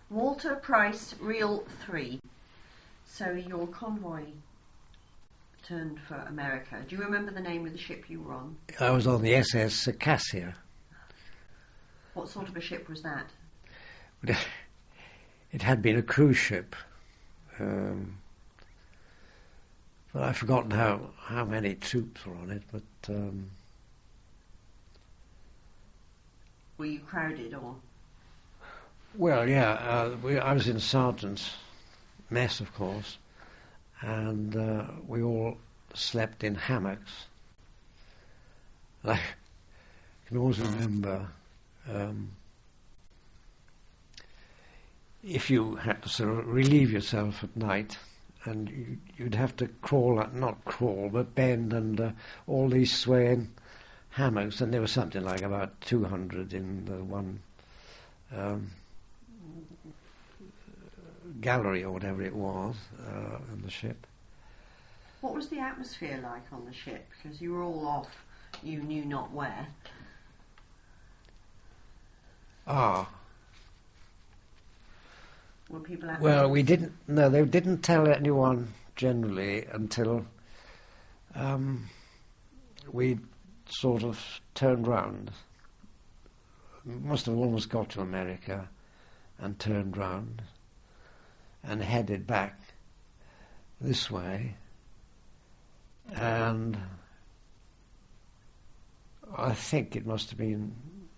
Walter Price, Reel 3. So your convoy turned for America. Do you remember the name of the ship you were on? I was on the SS Circassia. What sort of a ship was that? It had been a cruise ship. But I've forgotten how many troops were on it, but... Were you crowded, or...? Well, yeah, I was in sergeant's mess, of course, and we all slept in hammocks. I can always remember if you had to sort of relieve yourself at night, and you'd have to crawl, not crawl, but bend under all these swaying hammocks, and there was something like about 200 in the one gallery or whatever it was on the ship. What was the atmosphere like on the ship? Because you were all off, you knew not where. Were people at well, we didn't. No, they didn't tell anyone generally until we sort of turned round. Must have almost got to America and turned round and headed back this way. And I think it must have been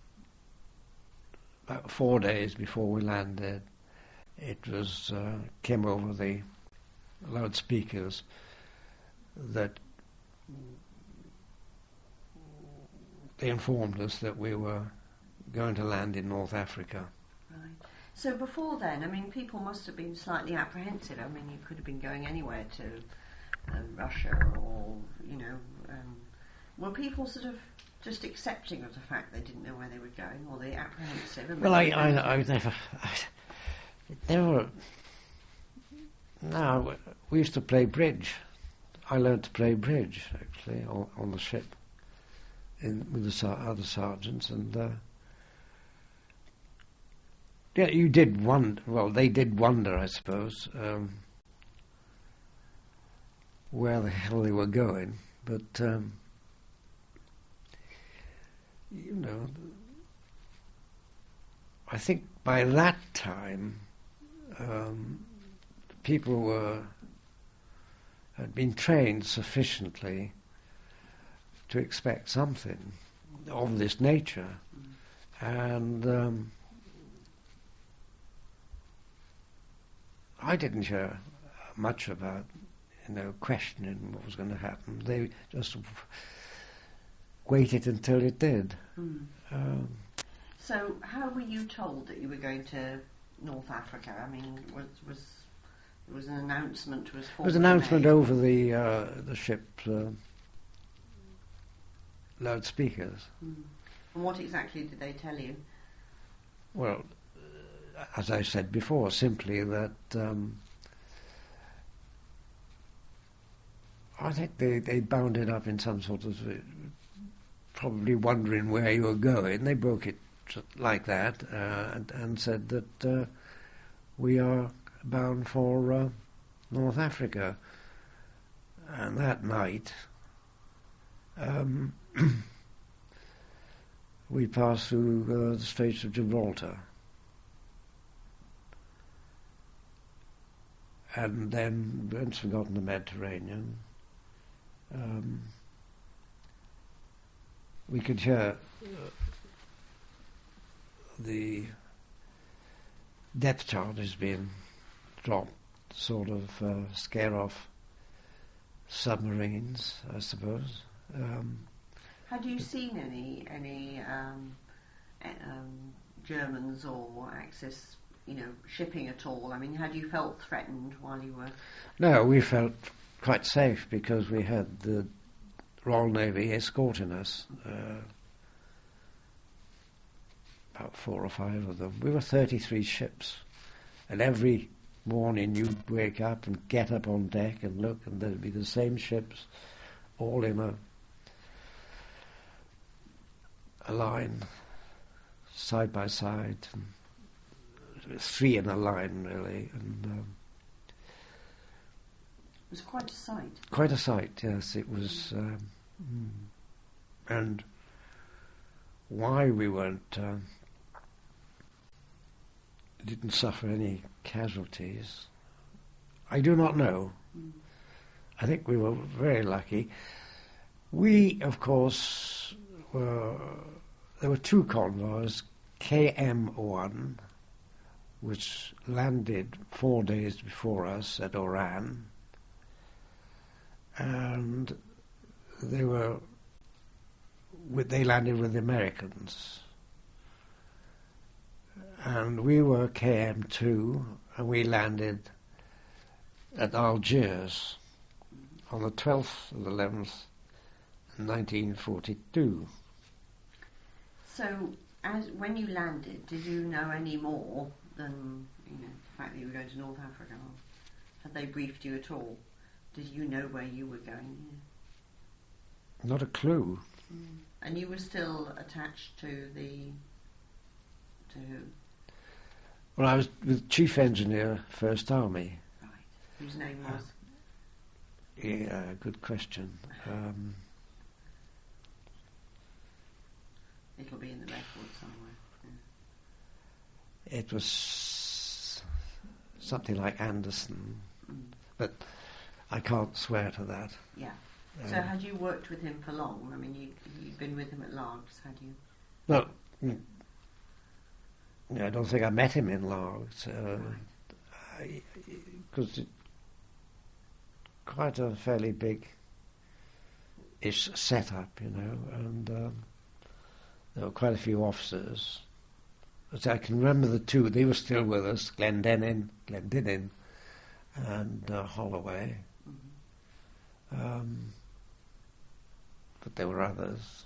about 4 days before we landed. It was came over the loudspeakers that they informed us that we were going to land in North Africa. Right. So before then, I mean, people must have been slightly apprehensive. I mean, you could have been going anywhere to Russia, or were people sort of just accepting of the fact they didn't know where they were going, or they apprehensive? Well, I never. No, we used to play bridge. I learned to play bridge actually on the ship with the other sergeants, and yeah, you did wonder. Well, they did wonder, I suppose, where the hell they were going, but I think by that time people had been trained sufficiently to expect something of this nature, and I didn't hear much about questioning what was going to happen. They just waited until it did. So how were you told that you were going to North Africa? I mean, was an announcement There was an announcement made? over the ship loudspeakers. And what exactly did they tell you? Well, as I said before, simply that I think they bound it up in some sort of probably wondering where you were going. They broke it like that and said that we are bound for North Africa. And that night we passed through the Straits of Gibraltar, and then once we got in the Mediterranean, we could hear the depth charges being dropped, sort of scare off submarines, I suppose. Had you seen any Germans or Axis, shipping at all? I mean, had you felt threatened while you were? No, we felt quite safe because we had the Royal Navy escorting us. About 4 or 5 of them. We were 33 ships, and every morning you'd wake up and get up on deck and look, and there'd be the same ships, all in a line, side by side, and three in a line, really, and it was quite a sight. Quite a sight, yes. It was, and why we didn't suffer any casualties, I do not know. I think we were very lucky. We, of course, there were two convoys, KM-1, which landed 4 days before us at Oran, and they landed with the Americans. And we were KM2, and we landed at Algiers on the 12th of the 11th, 1942. So, when you landed, did you know any more than the fact that you were going to North Africa? Had they briefed you at all? Did you know where you were going? Not a clue. And you were still attached to who? Well, I was with Chief Engineer, First Army. Right. Whose name was? Yeah, good question. It'll be in the record somewhere. Yeah. It was something like Anderson, but I can't swear to that. Yeah. So had you worked with him for long? I mean, you'd been with him at Largs, had you? No, I don't think I met him in Largs, because quite a fairly big-ish setup, and there were quite a few officers. But I can remember the two; they were still with us: Glendinning, and Holloway. But there were others.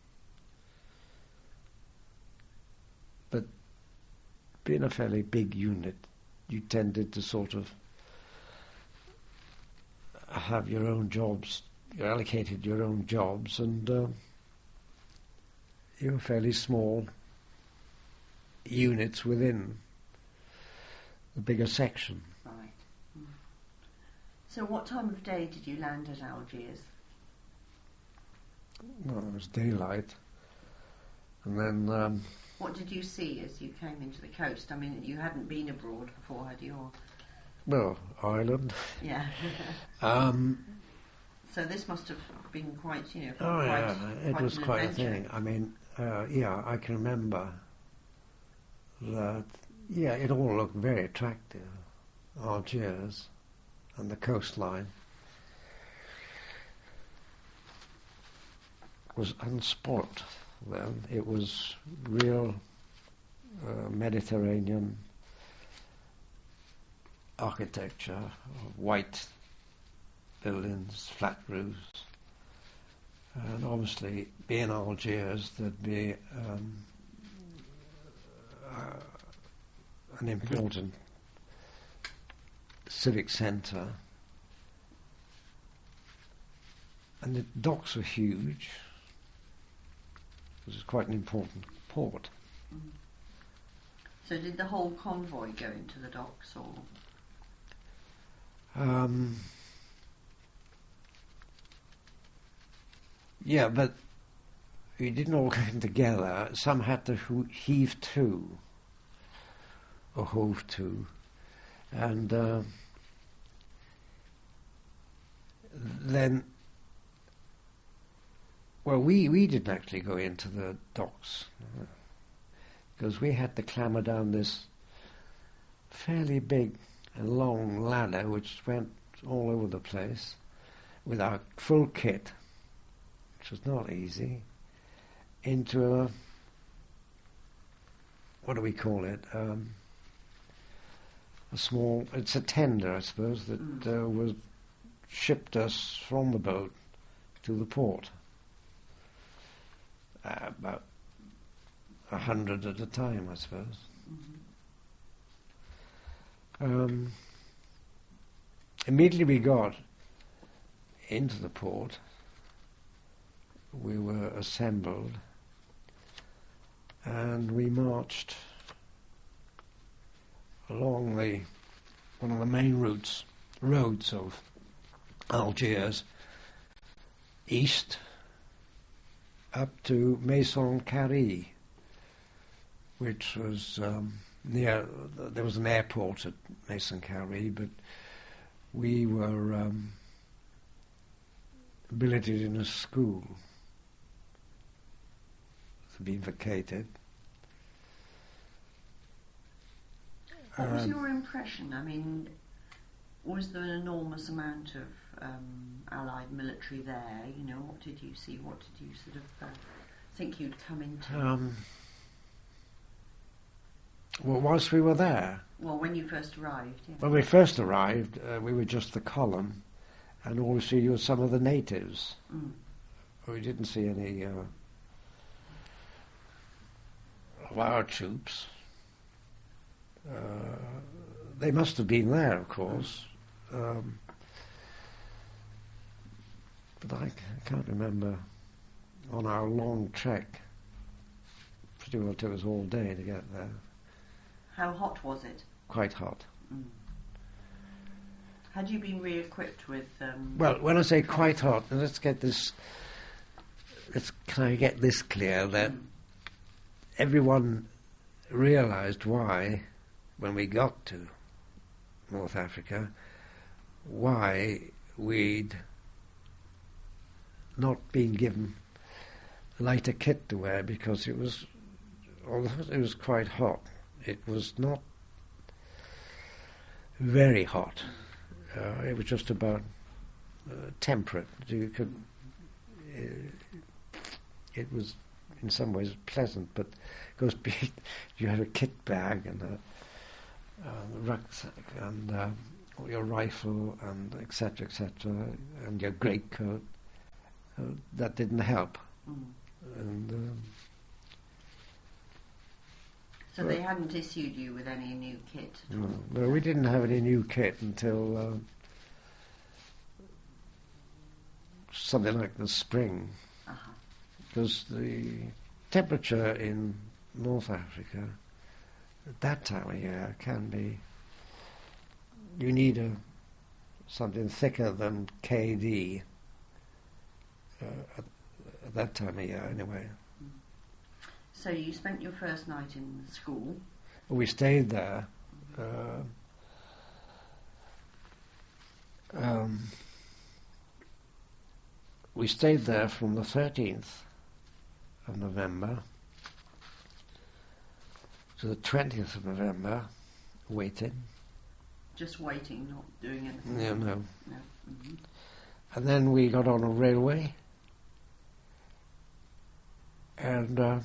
But being a fairly big unit, you tended to sort of have your own jobs. You allocated your own jobs, and you were fairly small units within the bigger section. Right. So what time of day did you land at Algiers? Well, it was daylight. And then... what did you see as you came into the coast? I mean, you hadn't been abroad before, had you? Or... Well, Ireland. Yeah. So this must have been quite, it was quite a thing. I mean, I can remember that, it all looked very attractive. Algiers and the coastline was unspoilt then. It was real Mediterranean architecture, white buildings, flat roofs, and obviously being Algiers there'd be an important civic centre, and the docks were huge. It was quite an important port. So did the whole convoy go into the docks, or? Yeah, but we didn't all go in together. Some had to heave to, or hove to, and then, well, we didn't actually go into the docks, because we had to clamber down this fairly big and long ladder which went all over the place with our full kit, which was not easy, into a, what do we call it, a small, it's a tender, I suppose, that was shipped us from the boat to the port. About 100 at a time, I suppose. Immediately we got into the port, we were assembled, and we marched along one of the main roads of Algiers, east up to Maison Carré, which was near. There was an airport at Maison Carré, but we were billeted in a school. It's been vacated. What was your impression? I mean, was there an enormous amount of Allied military there? You know, what did you see? What did you sort of think you'd come into? Well, whilst we were there. Well, when you first arrived. Yeah. When we first arrived, we were just the column, and all we see was some of the natives. Mm. We didn't see any of our troops. They must have been there, of course. But I can't remember. On our long trek, pretty well it took us all day to get there. How hot was it? Quite hot. Mm. Had you been re-equipped with... Well, when I say quite hot, let's get this clear, that everyone realised why, when we got to North Africa, why we'd not been given lighter kit to wear, because although it was quite hot, it was not very hot. It was just about temperate. You could. It was in some ways pleasant, but of course you had a kit bag and a rucksack and your rifle and etc., and your greatcoat. That didn't help. Mm. And so they hadn't issued you with any new kit at all? No, we didn't have any new kit until something like the spring. Uh-huh. Because the temperature in North Africa at that time of year can be... You need something thicker than KD at that time of year, anyway. So you spent your first night in the school? We stayed there. We stayed there from the 13th of November to the 20th of November, waiting. Just waiting, not doing anything? No. Mm-hmm. And then we got on a railway, and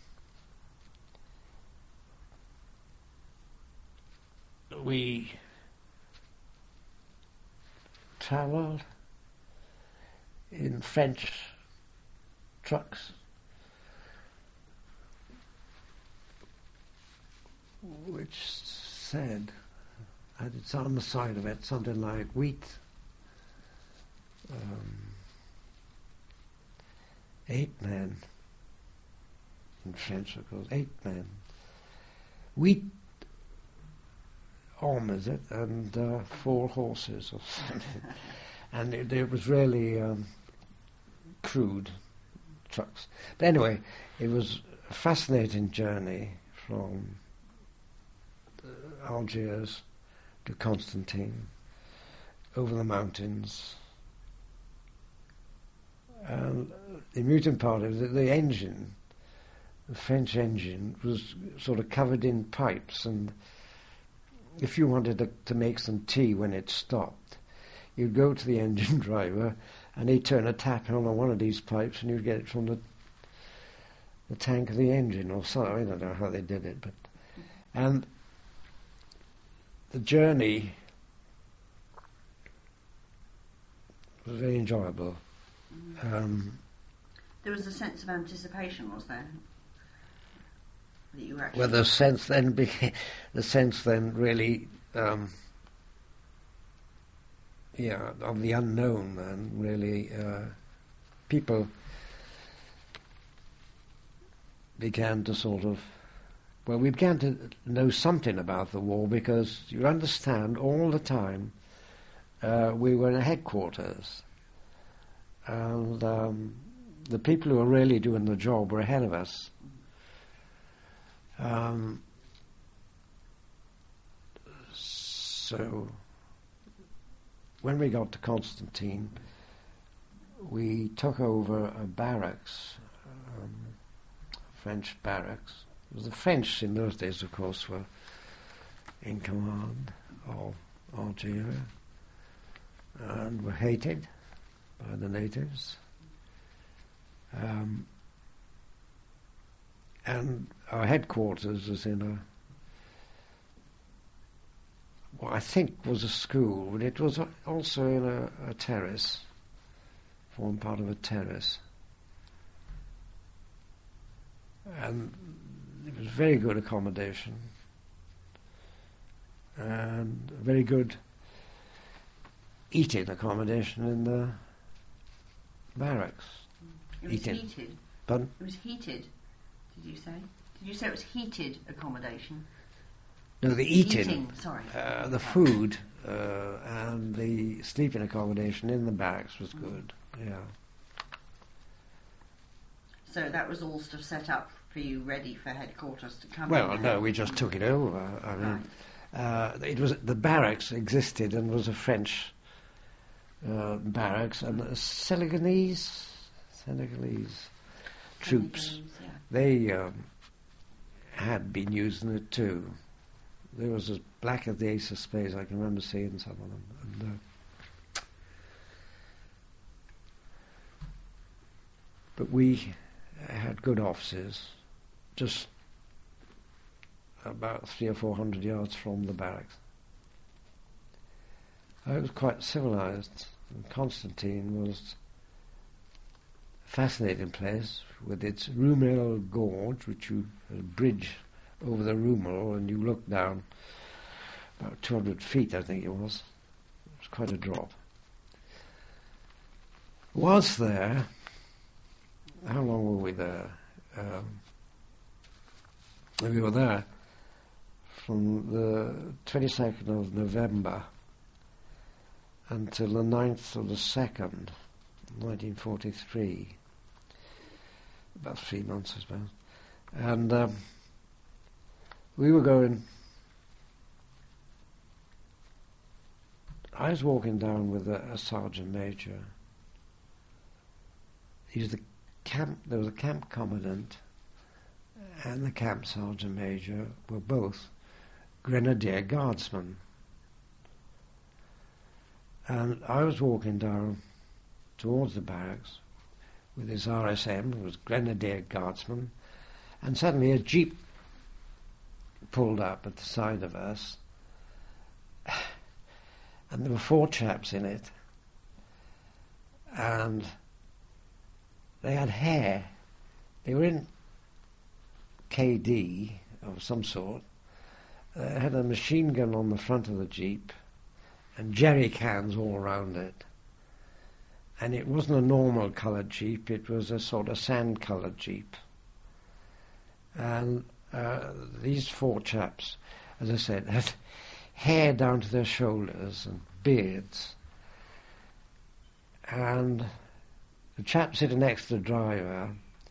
we travelled in French trucks, which said, had it on the side of it something like wheat, 8 men, in French of course, 8 men, wheat is it, and 4 horses or something. And it was really crude trucks. But anyway, it was a fascinating journey from Algiers to Constantine, over the mountains. And the amusing part is that the engine, the French engine, was sort of covered in pipes, and if you wanted to make some tea when it stopped, you'd go to the engine driver and he'd turn a tap on one of these pipes and you'd get it from the tank of the engine or something. I don't know how they did it, but... And the journey was very enjoyable. There was a sense of anticipation, was there? That you actually... Well, the sense then really, of the unknown, and really people began to sort of well, we began to know something about the war because, you understand, all the time we were in headquarters, and the people who were really doing the job were ahead of us. So when we got to Constantine, we took over a barracks, French barracks. The French in those days, of course, were in command of Algeria and were hated by the natives. And our headquarters was in what I think was a school, but it was also in a terrace, formed part of a terrace. And it was very good accommodation and very good eating accommodation in the barracks. It was heated. Pardon? It was heated, did you say? Did you say it was heated accommodation? No, the eating. Sorry. The food and the sleeping accommodation in the barracks was good, yeah. So that was all stuff set up for you, ready for headquarters to come in? Well, no, we just took it over. I mean, it was the barracks existed and was a French barracks, and the Senegalese troops, yeah. They had been using it too. They was as black as the ace of spades. I can remember seeing some of them. And, but we had good offices, just about 300 or 400 yards from the barracks. It was quite civilized. And Constantine was a fascinating place with its Rumel Gorge, which you had a bridge over the Rumel, and you look down about 200 feet, I think it was. It was quite a drop. Whilst there, how long were we there? We were there from the 22nd of November until the 9th of the 2nd, 1943. About 3 months, I suppose. And we were going... I was walking down with a sergeant major. He was there was a camp commandant and the camp sergeant major were both grenadier guardsmen. And I was walking down towards the barracks with his RSM, who was grenadier guardsman, and suddenly a jeep pulled up at the side of us, and there were 4 chaps in it, and they had hair. They were in KD of some sort. They had a machine gun on the front of the jeep and jerry cans all around it. And it wasn't a normal coloured jeep, it was a sort of sand-coloured jeep. And these 4 chaps, as I said, had hair down to their shoulders and beards. And the chap sitting next to the driver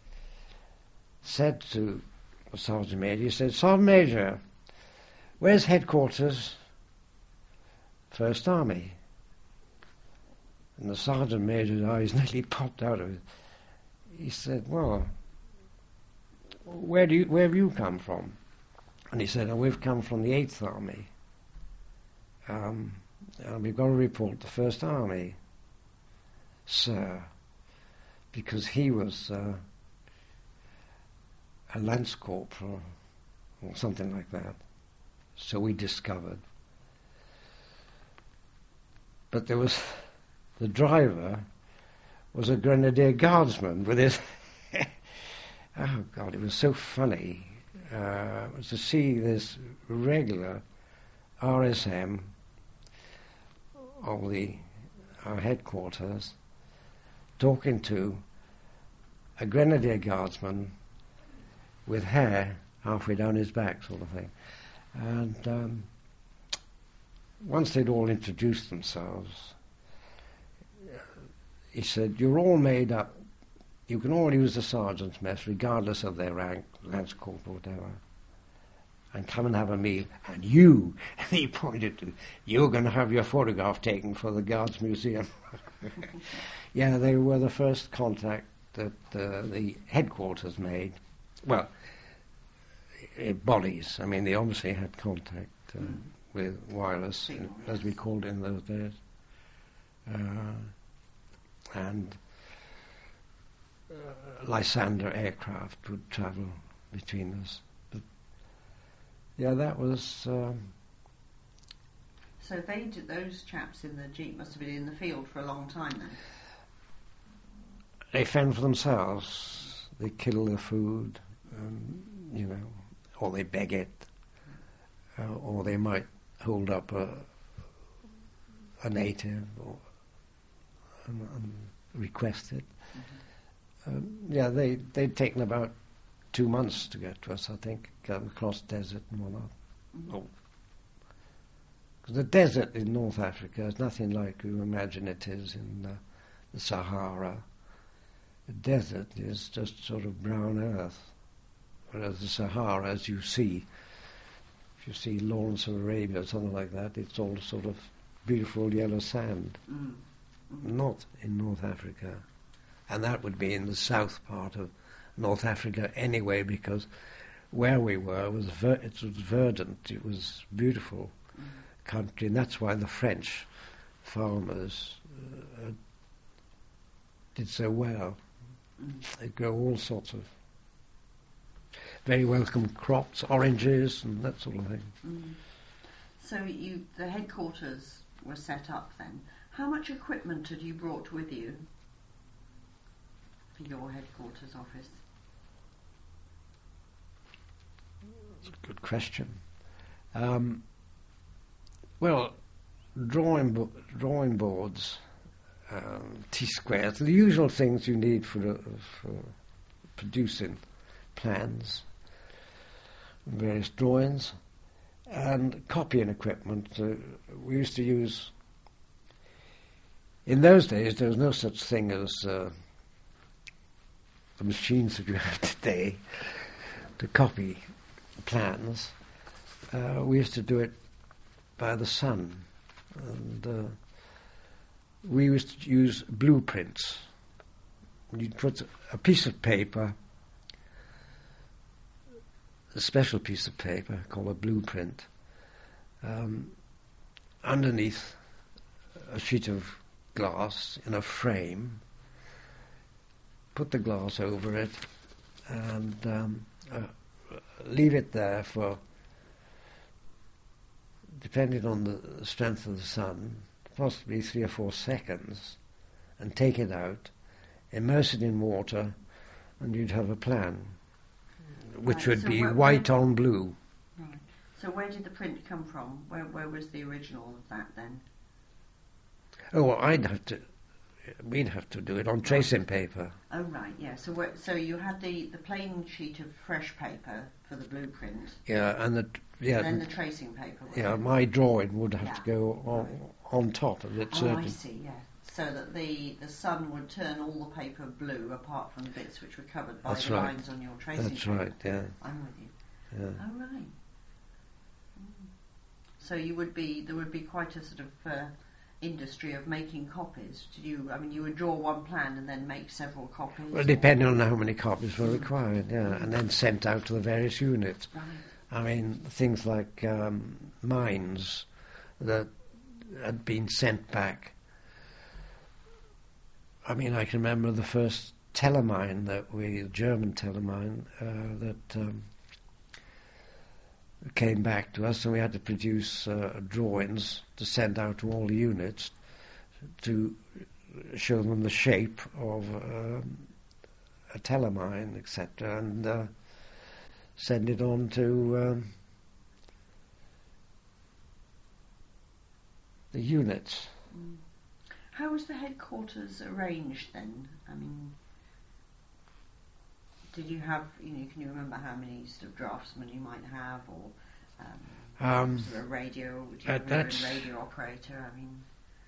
said to the Sergeant Major, he said, "Sergeant Major, where's headquarters, 1st Army?" And the Sergeant Major's eyes nearly popped out of it. He said, "Well, where have you come from?" And he said, "Oh, we've come from the 8th Army. And we've got to report to 1st Army, sir," because he was a Lance Corporal or something like that. So we discovered. But there was... the driver was a Grenadier Guardsman with his... oh, God, it was so funny to see this regular RSM of our headquarters talking to a Grenadier Guardsman with hair halfway down his back, sort of thing. And once they'd all introduced themselves, he said, "You're all made up. You can all use the sergeant's mess, regardless of their rank, lance corporal, whatever, and come and have a meal. And you," and he pointed to, "you're going to have your photograph taken for the Guards Museum." Yeah, they were the first contact that the headquarters made. Well, bodies. I mean, they obviously had contact with wireless, as we called it in those days. And Lysander aircraft would travel between us. But yeah, that was... So those chaps in the Jeep must have been in the field for a long time then? They fend for themselves. They kill their food, or they beg it, or they might hold up a native and request it. They'd taken about 2 months to get to us, I think, across desert and whatnot. Because the desert in North Africa is nothing like you imagine it is in the Sahara. The desert is just sort of brown earth, whereas the Sahara, as you see, if you see Lawrence of Arabia or something like that, it's all sort of beautiful yellow sand. Not in North Africa. And that would be in the south part of North Africa anyway, because where we were it was verdant, it was beautiful country, and that's why the French farmers did so well. They grow all sorts of very welcome crops, oranges and that sort of thing. So the headquarters were set up then. How much equipment had you brought with you for your headquarters office? That's a good question. Well, drawing boards, T-squares, the usual things you need for producing plans, various drawings, and copying equipment. We used to use... In those days, there was no such thing as the machines that you have today to copy plans. We used to do it by the sun, and we used to use blueprints. You'd put a piece of paper, a special piece of paper called a blueprint, underneath a sheet of glass in a frame, put the glass over it, and leave it there for, depending on the strength of the sun, possibly 3 or 4 seconds, and take it out, immerse it in water, and you'd have a plan, which would be white on blue. Right. So where did the print come from? Where was the original of that then? Oh, well, we'd have to do it on tracing paper. Oh, right, yeah. So you had the plain sheet of fresh paper for the blueprint. Yeah, and then the tracing paper. Yeah, my drawing would have to go on top of it. Oh, I see, yeah. So that the sun would turn all the paper blue, apart from the bits which were covered by the lines on your tracing paper. That's right, yeah. I'm with you. Yeah. Oh, right. So there would be quite a sort of industry of making copies. You would draw one plan and then make several copies? Well, depending on how many copies were required, and then sent out to the various units. Right. I mean, things like mines that had been sent back. I mean, I can remember the first telemine German telemine that came back to us, and we had to produce drawings to send out to all the units to show them the shape of a telemine, etc., and send it on to the units. How was the headquarters arranged then? I mean, did you have, can you remember how many sort of draftsmen you might have, or sort of radio, would you have your own radio operator? I mean...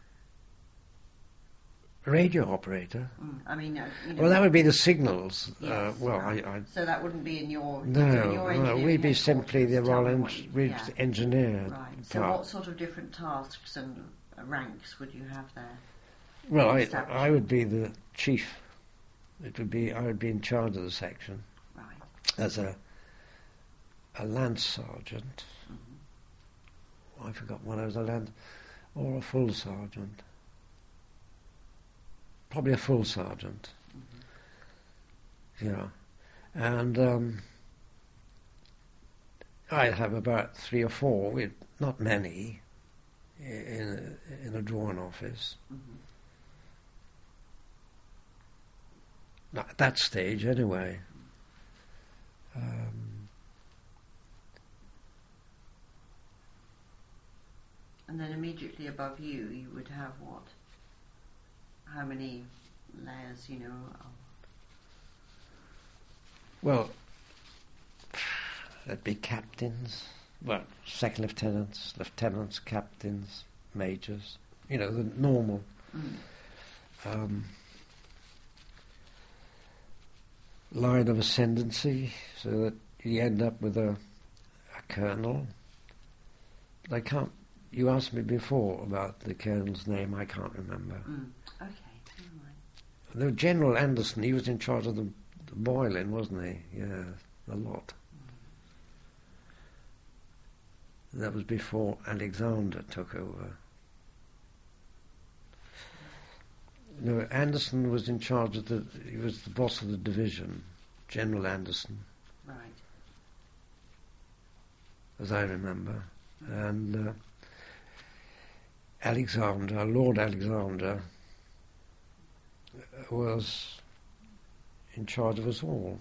Radio operator? I mean, well, that would be the signals. Yes, so that wouldn't be in your... No, we'd be simply the Royal engineer. Right. So what sort of different tasks and ranks would you have there? Well, I would be the chief. I would be in charge of the section. Right. As a lance sergeant. I forgot what I was, or a full sergeant. Probably a full sergeant. Yeah. And I'd have about 3 or 4, not many, in a drawing office. At that stage, anyway. And then immediately above you, you would have what? How many layers, Well, there'd be captains, second lieutenants, captains, majors, the normal. Line of ascendancy, so that you end up with a colonel. You asked me before about the colonel's name, I can't remember. Okay, never mind. The General Anderson, he was in charge of the boiling, wasn't he? Yeah, a lot. That was before Alexander took over. No, Anderson was in charge of he was the boss of the division, General Anderson. Right. As I remember. And Lord Alexander, was in charge of us all.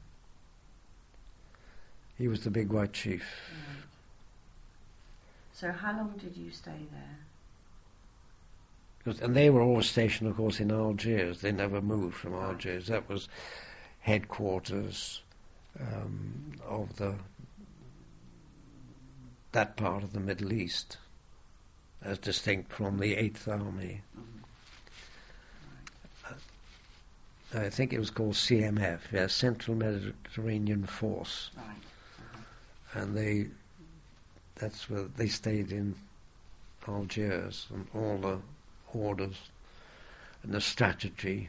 He was the big white chief. Right. So how long did you stay there? And they were all stationed, of course, in Algiers. They never moved from Algiers. That was headquarters of that part of the Middle East, as distinct from the 8th Army. I think it was called CMF, Central Mediterranean Force. Right. And that's where they stayed in Algiers, and all the orders and the strategy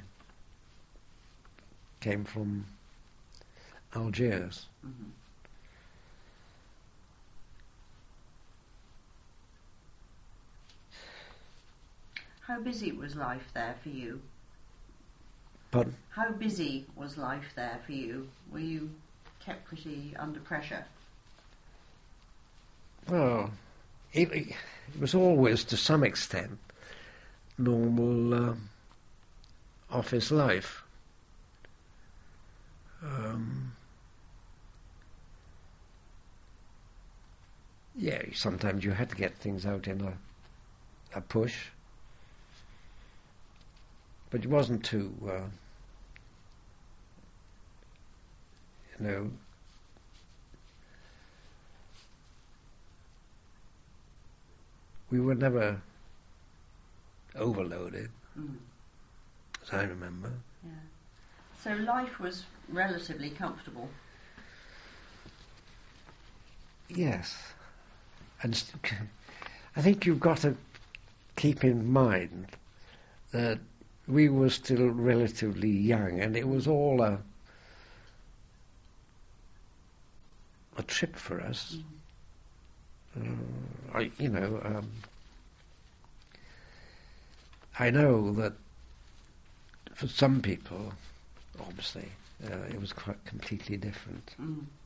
came from Algiers. How busy was life there for you? Pardon? How busy was life there for you? Were you kept pretty under pressure? Well, it was always, to some extent, normal office life. Sometimes you had to get things out in a push, but it wasn't too, we were never overloaded, as I remember. Yeah. So life was relatively comfortable. Yes. And I think you've got to keep in mind that we were still relatively young, and it was all a trip for us. I know that for some people, obviously, it was quite completely different.